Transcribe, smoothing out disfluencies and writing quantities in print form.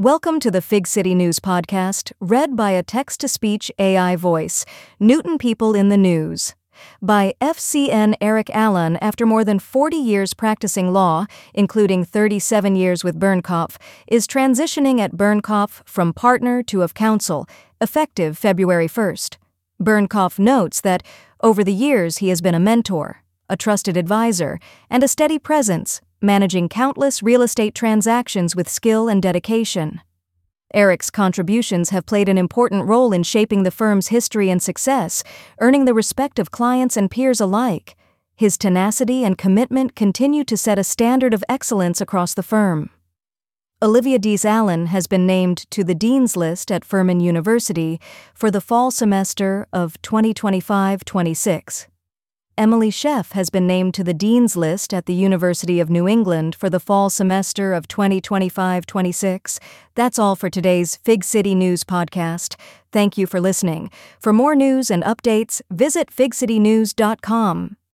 Welcome to the Fig City News Podcast, read by a text-to-speech AI voice, Newton People in the News. By FCN Eric Allen. After more than 40 years practicing law, including 37 years with Bernkopf, is transitioning at Bernkopf from partner to of counsel, effective February 1st. Bernkopf notes that, over the years he has been a mentor, a trusted advisor, and a steady presence, managing countless real estate transactions with skill and dedication. Eric's contributions have played an important role in shaping the firm's history and success, earning the respect of clients and peers alike. His tenacity and commitment continue to set a standard of excellence across the firm. Olivia Dees Allen has been named to the Dean's List at Furman University for the fall semester of 2025-26. Emily Sheff has been named to the Dean's List at the University of New England for the fall semester of 2025-26. That's all for today's Fig City News Podcast. Thank you for listening. For more news and updates, visit figcitynews.com.